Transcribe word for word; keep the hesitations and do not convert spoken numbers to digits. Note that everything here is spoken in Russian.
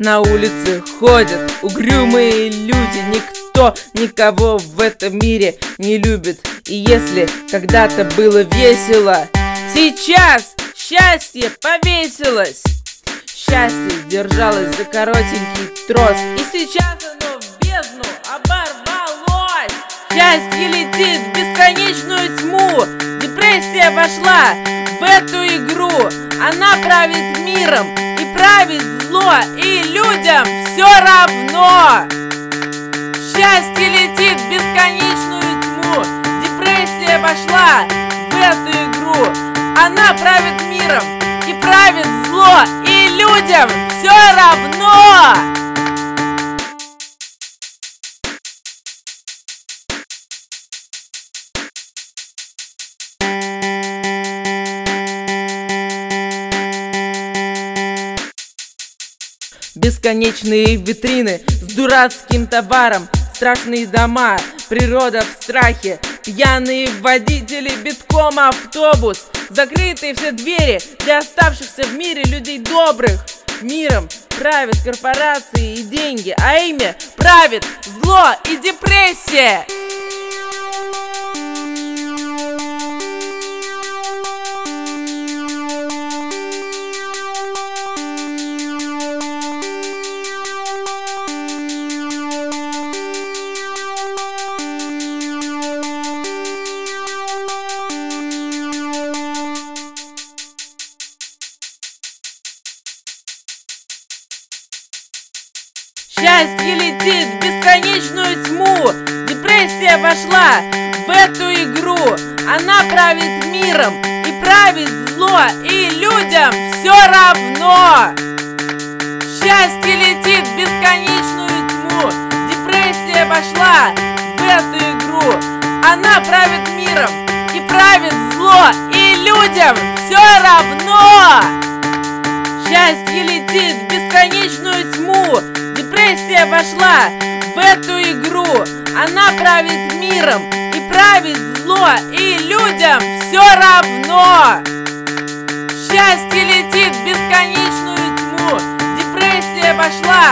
На улице ходят угрюмые люди. Никто никого в этом мире не любит. И если когда-то было весело, сейчас счастье повесилось. Счастье держалось за коротенький трос, и сейчас оно в бездну оборвалось. Счастье летит в бесконечную тьму. Депрессия вошла в эту игру. Она правит миром и правит зло, и людям все равно. Счастье летит в бесконечную тьму. Депрессия вошла в эту игру. Она правит миром и правит зло, и людям все равно. Бесконечные витрины с дурацким товаром, страшные дома, природа в страхе, пьяные водители, битком автобус, закрытые все двери для оставшихся в мире людей добрых. Миром правят корпорации и деньги, а ими правит зло и депрессия. Счастье летит в бесконечную тьму. Депрессия вошла в эту игру. Она правит миром и правит зло, и людям все равно. Счастье летит в бесконечную тьму. Депрессия вошла в эту игру. Она правит миром и правит зло, и людям все равно. Счастье летит в бесконечную тьму. Депрессия вошла в эту игру. Она правит миром и правит зло, и людям все равно. Счастье летит в бесконечную тьму. Депрессия вошла